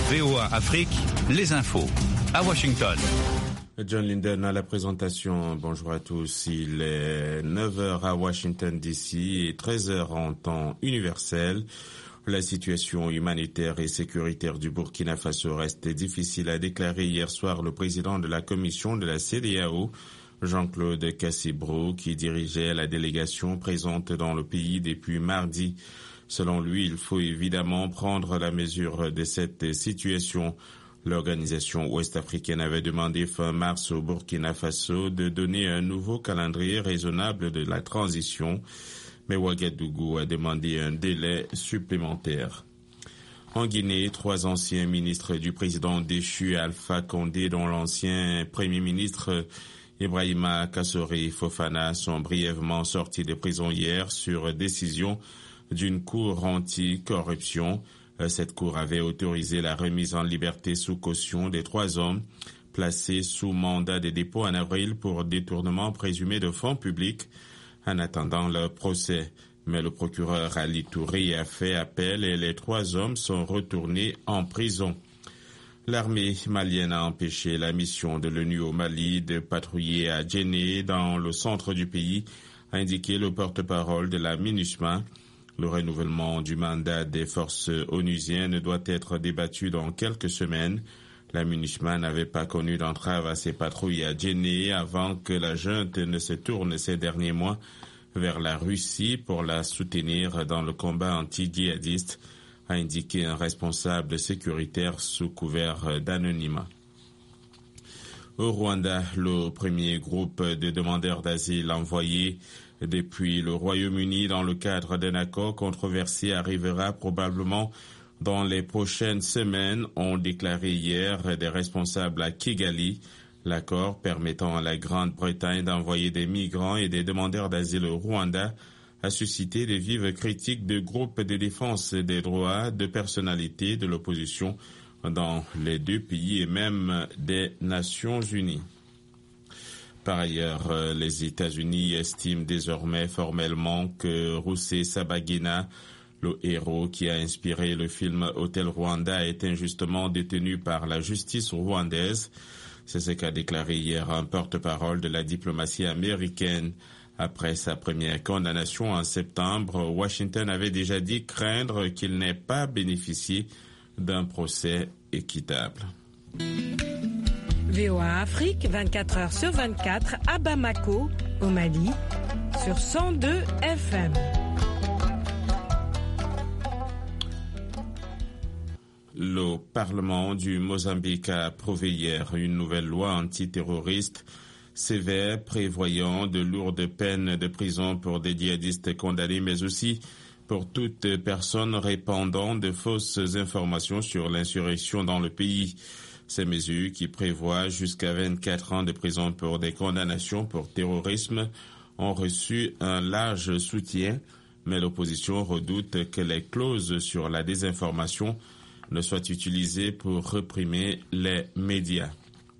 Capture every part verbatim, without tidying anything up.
V O A Afrique, les infos. À Washington. John Linden à la présentation. Bonjour à tous. Il est neuf heures à Washington D C et treize heures en temps universel. La situation humanitaire et sécuritaire du Burkina Faso reste difficile, a déclaré hier soir le président de la commission de la C D A O, Jean-Claude Cassibrou, qui dirigeait la délégation présente dans le pays depuis mardi. Selon lui, il faut évidemment prendre la mesure de cette situation. L'organisation ouest-africaine avait demandé fin mars au Burkina Faso de donner un nouveau calendrier raisonnable de la transition, mais Ouagadougou a demandé un délai supplémentaire. En Guinée, trois anciens ministres du président déchu Alpha Condé, dont l'ancien premier ministre Ibrahima Kassori Fofana, sont brièvement sortis de prison hier sur décision d'une cour anti-corruption. Cette cour avait autorisé la remise en liberté sous caution des trois hommes placés sous mandat de dépôt en avril pour détournement présumé de fonds publics en attendant leur procès. Mais le procureur Ali Touré a fait appel et les trois hommes sont retournés en prison. L'armée malienne a empêché la mission de l'ONU au Mali de patrouiller à Djenné, dans le centre du pays, a indiqué le porte-parole de la MINUSMA. Le renouvellement du mandat des forces onusiennes doit être débattu dans quelques semaines. La MINUSMA n'avait pas connu d'entrave à ses patrouilles à Djenné avant que la junte ne se tourne ces derniers mois vers la Russie pour la soutenir dans le combat anti-djihadiste, a indiqué un responsable sécuritaire sous couvert d'anonymat. Au Rwanda, le premier groupe de demandeurs d'asile envoyé depuis le Royaume-Uni dans le cadre d'un accord controversé arrivera probablement dans les prochaines semaines, ont déclaré hier des responsables à Kigali. L'accord permettant à la Grande-Bretagne d'envoyer des migrants et des demandeurs d'asile au Rwanda a suscité des vives critiques de groupes de défense des droits, de personnalités de l'opposition dans les deux pays et même des Nations Unies. Par ailleurs, les États-Unis estiment désormais formellement que Roussé Sabagina, le héros qui a inspiré le film Hôtel Rwanda, est injustement détenu par la justice rwandaise. C'est ce qu'a déclaré hier un porte-parole de la diplomatie américaine. Après sa première condamnation en septembre, Washington avait déjà dit craindre qu'il n'ait pas bénéficié d'un procès équitable. V O A Afrique, vingt-quatre heures sur vingt-quatre, à Bamako, au Mali, sur cent deux F M. Le Parlement du Mozambique a approuvé hier une nouvelle loi antiterroriste sévère prévoyant de lourdes peines de prison pour des djihadistes condamnés, mais aussi pour toute personne répandant de fausses informations sur l'insurrection dans le pays. Ces mesures, qui prévoient jusqu'à vingt-quatre ans de prison pour des condamnations pour terrorisme, ont reçu un large soutien, mais l'opposition redoute que les clauses sur la désinformation ne soient utilisées pour réprimer les médias.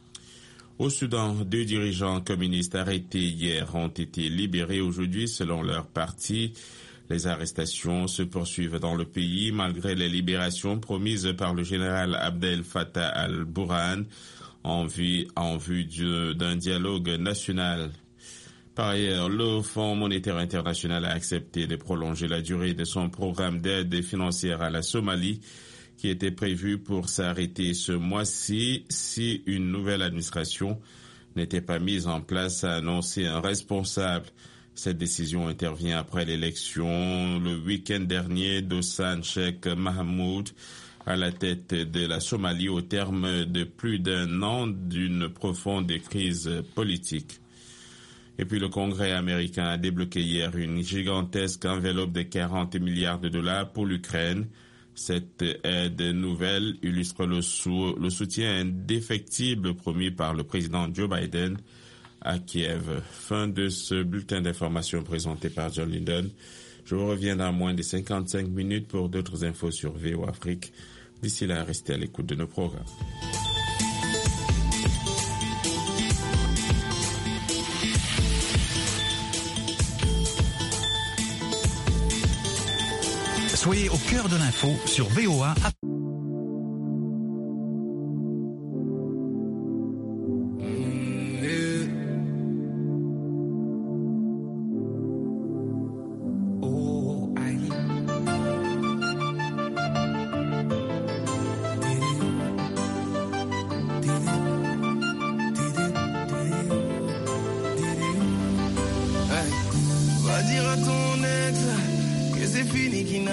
Au Soudan, deux dirigeants communistes arrêtés hier ont été libérés aujourd'hui selon leur parti. Les arrestations se poursuivent dans le pays malgré les libérations promises par le général Abdel Fattah al-Burhan en vue, en vue d'un dialogue national. Par ailleurs, le Fonds monétaire international a accepté de prolonger la durée de son programme d'aide financière à la Somalie qui était prévu pour s'arrêter ce mois-ci si une nouvelle administration n'était pas mise en place, a annoncé un responsable. Cette décision intervient après l'élection le week-end dernier d'Hassan Sheikh Mahmoud à la tête de la Somalie au terme de plus d'un an d'une profonde crise politique. Et puis le Congrès américain a débloqué hier une gigantesque enveloppe de quarante milliards de dollars pour l'Ukraine. Cette aide nouvelle illustre le, sou- le soutien indéfectible promis par le président Joe Biden à Kiev. Fin de ce bulletin d'information présenté par John Linden. Je vous reviens dans moins de cinquante-cinq minutes pour d'autres infos sur V O A Afrique. D'ici là, restez à l'écoute de nos programmes. Soyez au cœur de l'info sur V O A.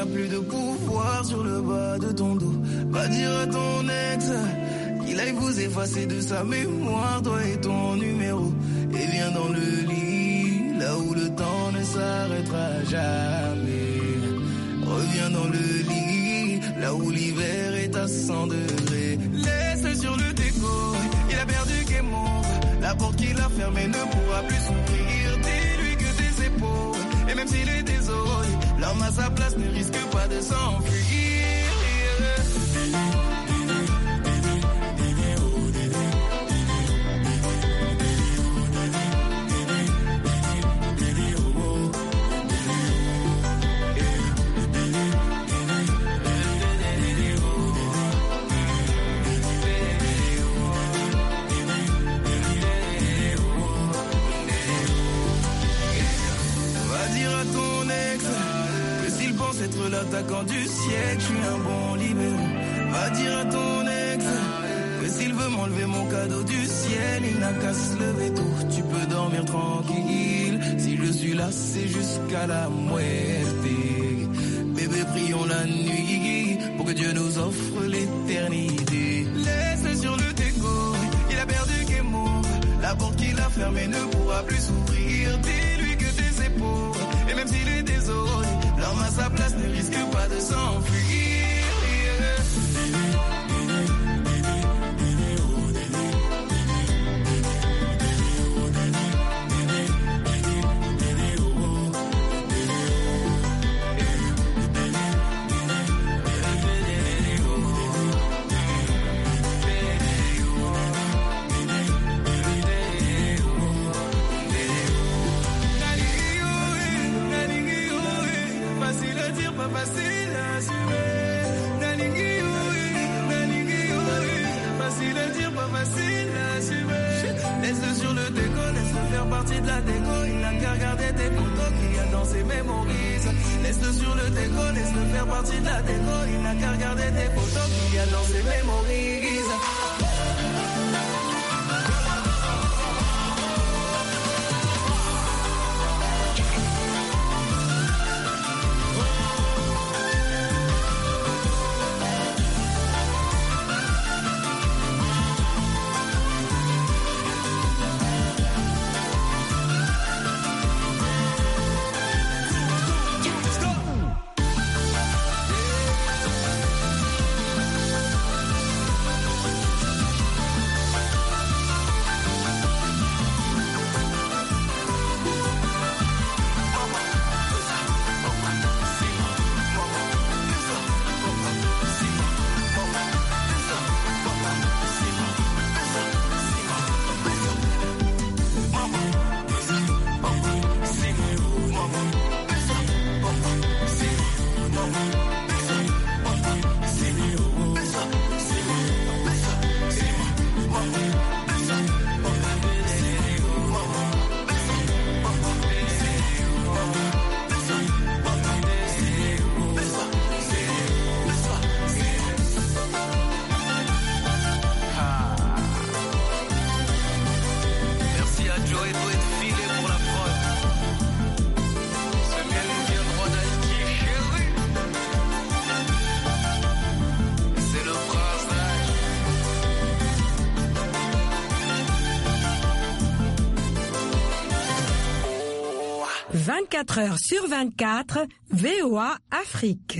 plus de pouvoir sur le bas de ton dos. Va dire à ton ex qu'il aille vous effacer de sa mémoire, toi et ton numéro. Et viens dans le lit, là où le temps ne s'arrêtera jamais. Reviens dans le lit, là où l'hiver est à cent degrés. Laisse-le sur le déco, il a perdu game over. La porte qu'il a fermée ne pourra plus s'ouvrir. Dis-lui que tes épaules, et même s'il est désolé, l'homme à sa place ne risque pas de s'enfuir. Être l'attaquant du siècle, je suis un bon libéraux. Va dire à ton ex que s'il veut m'enlever mon cadeau du ciel, il n'a qu'à se lever tôt. Tu peux dormir tranquille, si je suis là c'est jusqu'à la muerte. Bébé, prions la nuit pour que Dieu nous offre l'éternité. Laisse-le sur le déco, il a perdu game over. La porte qu'il a fermée ne pourra plus s'ouvrir. Dis-lui que tes épaules, et même s'il est désolé, l'homme à sa place ne risque pas de s'enfuir. Facile à assumer, naningui oui, naningui oui. Facile à dire, pas facile à assumer. Laisse-le sur le déco, laisse-le faire partie de la déco. Il n'a qu'à regarder tes photos qu'il y a dans ses mémories. Laisse-le sur le déco, laisse-le faire partie de la déco. Il n'a qu'à regarder tes photos qu'il y a dans ses mémories. vingt-quatre heures sur vingt-quatre, V O A Afrique.